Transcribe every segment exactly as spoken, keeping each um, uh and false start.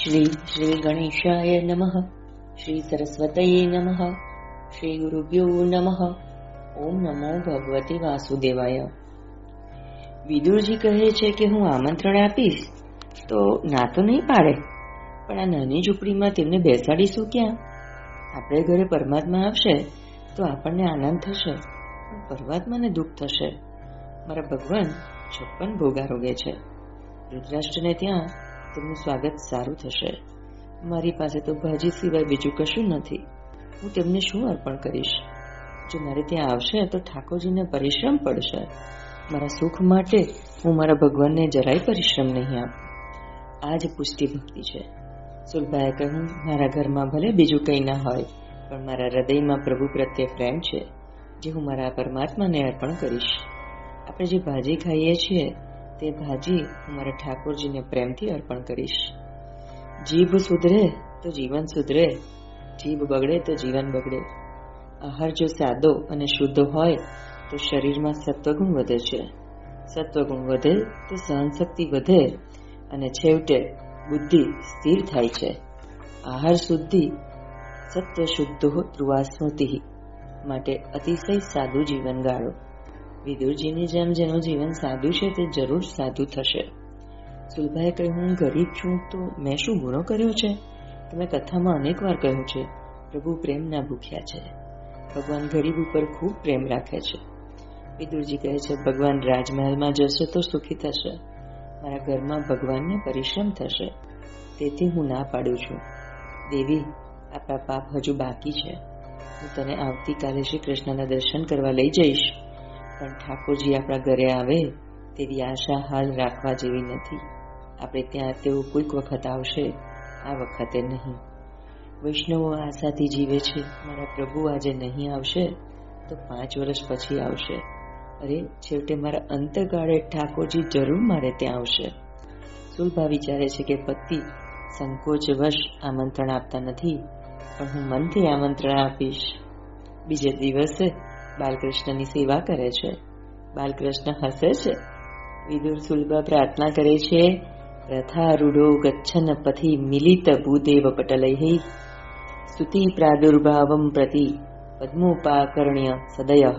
શ્રી શ્રી ગણેશાય નમઃ. શ્રી સરસ્વતયે નમઃ. શ્રી ગુરુભ્યો નમઃ. ઓમ નમો ભગવતે વાસુદેવાય. વિદુરજી કહે છે કે હું આમંત્રણ આપીશ તો ના તો નહીં પાડે, પણ આ નાની ઝૂંપડીમાં તેમને બેસાડીશું ક્યાં? આપણે ઘરે પરમાત્મા આવશે તો આપણને આનંદ થશે, પણ પરમાત્માને દુઃખ થશે. મારા ભગવાન છપ્પન ભોગ આરોગે છે. ધૃતરાષ્ટ્રને ત્યાં તેમનું સ્વાગત સારું થશે. મારી પાસે તો ભાજી સિવાય બીજું કશું નથી. હું તેમને શું અર્પણ કરીશ? જો મારે ત્યાં આવશે તો ઠાકોરજીને પરિશ્રમ પડશે. મારા સુખ માટે હું મારા ભગવાનને જરાય પરિશ્રમ નહીં આપું. આ જ પુષ્ટિ ભક્તિ છે. સુલભાએ કહ્યું, મારા ઘરમાં ભલે બીજું કંઈ ના હોય, પણ મારા હૃદયમાં પ્રભુ પ્રત્યે પ્રેમ છે, જે હું મારા પરમાત્માને અર્પણ કરીશ. આપણે જે ભાજી ખાઈએ છીએ તે ભાજી હું મારા ઠાકોરજીને પ્રેમથી અર્પણ કરીશ. જીભ સુધરે તો જીવન સુધરે, જીભ બગડે તો જીવન બગડે. આહાર જો સાદો અને શુદ્ધ હોય તો શરીરમાં સત્વગુણ વધે છે. સત્વગુણ વધે તો સહનશક્તિ વધે અને છેવટે બુદ્ધિ સ્થિર થાય છે. આહાર શુદ્ધિ સત્વ શુદ્ધો ધ્રુવા સ્મૃતિ, માટે અતિશય સાદું જીવન ગાળો. વિદુરજીની જેમ જેનું જીવન સાદું છે તે જરૂર સાધુ થશે. સુલભાએ કહ્યું, હું ગરીબ છું તો મેં શું ગુનો કર્યો છે? તમે કથામાં અનેક વાર કહ્યું છે, પ્રભુ પ્રેમના ભૂખ્યા છે. ભગવાન ગરીબ ઉપર ખૂબ પ્રેમ રાખે છે. વિદુરજી કહે છે, ભગવાન રાજમહેલમાં જશે તો સુખી થશે. મારા ઘરમાં ભગવાનને પરિશ્રમ થશે, તેથી હું ના પાડું છું. દેવી, આપણા પાપ હજુ બાકી છે. હું તને આવતીકાલે શ્રી કૃષ્ણના દર્શન કરવા લઈ જઈશ, પણ ઠાકોરજી આપણા ઘરે આવે તેવી આશા હાલ રાખવા જેવી નથી. આપણે ત્યાં તેઓ કોઈક વખત આવશે, આ વખતે નહીં. વૈષ્ણવો આશાથી જીવે છે. મારા પ્રભુ આજે નહીં આવશે તો પાંચ વર્ષ પછી આવશે. અરે, છેવટે મારા અંતકાળે ઠાકોરજી જરૂર મારે ત્યાં આવશે. સુલભા વિચારે છે કે પતિ સંકોચવશ આમંત્રણ આપતા નથી, પણ હું મનથી આમંત્રણ આપીશ. બીજે દિવસે બાલકૃષ્ણની સેવા કરે છે. બાલકૃષ્ણ હસે છે. વિદુર સુલભા પ્રાર્થના કરે છે, રથારૂઢો ગચ્છન પથી મિલિત ભૂદેવ પટલૈ સ્તુતિ પ્રાદુર્ભાવમ પ્રતિ પદ્મોપાકર્ણ્ય સદયઃ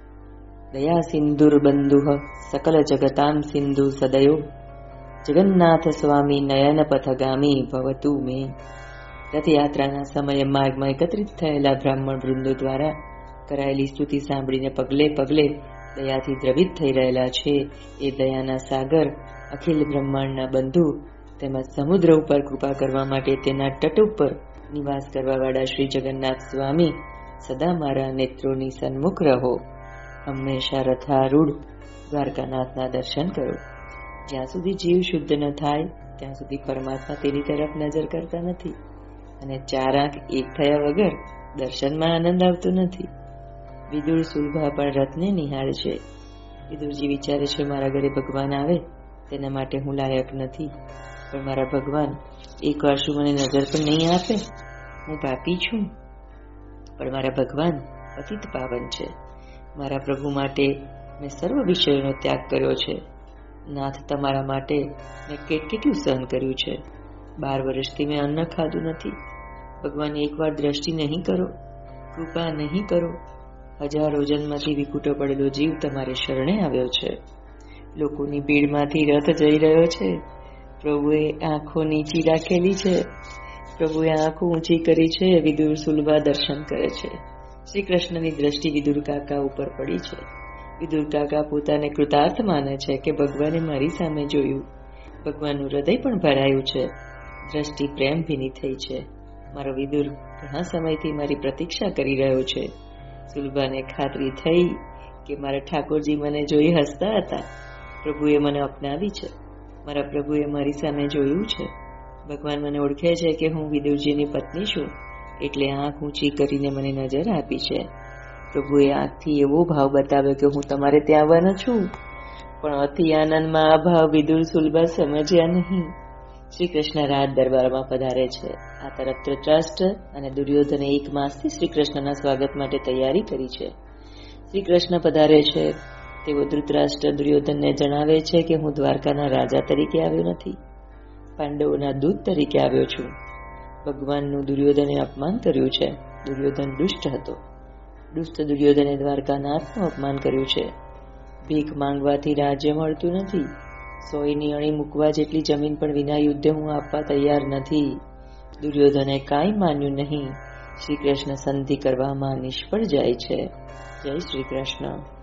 દયા સિંધુર્બંધુઃ સકલ જગતામ સિંધુ સદયો જગન્નાથ સ્વામી નયન પથગામી ભવતુ મે. રથયાત્રાના સમયે માર્ગમાં એકત્રિત થયેલા બ્રાહ્મણ વૃંદો દ્વારા કરાયેલી સ્તુતિ સાંભળીને પગલે પગલે દયાથી દ્રવિત થઈ રહેલા છે એ દયાના સાગર અખિલ બ્રહ્માંડના બંધુ તેમજ સમુદ્ર ઉપર કૃપા કરવા માટે તેના તટ ઉપર નિવાસ કરવાવાળા શ્રી જગન્નાથ સ્વામી સદા મારા નેત્રોની સન્મુખ રહો. હંમેશા રથારૂઢ દ્વારકાનાથના દર્શન કરો. જ્યાં સુધી જીવ શુદ્ધ ન થાય ત્યાં સુધી પરમાત્મા તેની તરફ નજર કરતા નથી, અને ચાર આંખ એક થયા વગર દર્શનમાં આનંદ આવતો નથી. વિદુર સુલભા પણ રથને નિહાળે છે. વિદુરજી વિચારે છે, મારા ઘરે ભગવાન આવે તેના માટે હું લાયક નથી, પણ મારા ભગવાન એક વાર શું મને નજર પણ નહીં આપે? હું પાપી છું, પણ મારા ભગવાન પતિત પાવન છે. મારા પ્રભુ માટે મેં સર્વ વિષયોનો ત્યાગ કર્યો છે. નાથ, તમારા માટે મેં કેટ કેટલું સહન કર્યું છે. બાર વર્ષથી મેં અન્ન ખાધું નથી. ભગવાન એકવાર દ્રષ્ટિ નહીં કરો, કૃપા નહીં કરો. હજારો જન્મથી વિકુટો પડેલો જીવ તમારે શરણે આવ્યો છે. લોકોની ભીડમાંથી રથ જઈ રહ્યો છે. પ્રભુએ આંખો નીચી રાખેલી છે. પ્રભુએ આંખો ઊંચી કરી છે. વિદુર સુલભા દર્શન કરે છે. શ્રી કૃષ્ણની દ્રષ્ટિ વિદુર કાકા ઉપર પડી છે. વિદુર કાકા પોતાને કૃતાર્થ માને છે કે ભગવાને મારી સામે જોયું. ભગવાનનું હૃદય પણ ભરાયું છે. દ્રષ્ટિ પ્રેમ ભીની થઈ છે. મારો વિદુર ઘણા સમયથી મારી પ્રતીક્ષા કરી રહ્યો છે. સુલભાને ખાતરી થઈ કે મારા ઠાકોરજી મને જોઈ હસતા હતા. પ્રભુએ મને અપનાવી છે. મારા પ્રભુએ મારી સામે જોયું છે. ભગવાન મને ઓળખે છે કે હું વિદુરજીની પત્ની છું, એટલે આંખ ઊંચી કરીને મને નજર આપી છે. પ્રભુએ આંખથી એવો ભાવ બતાવ્યો કે હું તમારે ત્યાં આવવાનો છું, પણ અતિ આનંદમાં આ ભાવ વિદુર સુલભા સમજ્યા નહીં. શ્રી કૃષ્ણ રાજ દરબારમાં પધારે છે. આ તરફ ધૃતરાષ્ટ્ર અને દુર્યોધને એક માસથી શ્રી કૃષ્ણના સ્વાગત માટે તૈયારી કરી છે. શ્રી કૃષ્ણ પધારે છે. તેઓ ધૃતરાષ્ટ્ર દુર્યોધનને જણાવે છે કે હું દ્વારકાના રાજા તરીકે આવ્યો નથી, પાંડવોના દૂત તરીકે આવ્યો છું. ભગવાનનું દુર્યોધને અપમાન કર્યું છે. દુર્યોધન દુષ્ટ હતો. દુષ્ટ દુર્યોધને દ્વારકાનાથનું અપમાન કર્યું છે. ભીખ માંગવાથી રાજ્ય મળતું નથી. સોયની અણી મૂકવા જેટલી જમીન પણ વિના યુદ્ધે હું આપવા તૈયાર નથી. દુર્યોધને કાંઈ માન્યું નહીં. શ્રી કૃષ્ણ સંધિ કરવામાં નિષ્ફળ જાય છે. જય શ્રી કૃષ્ણ.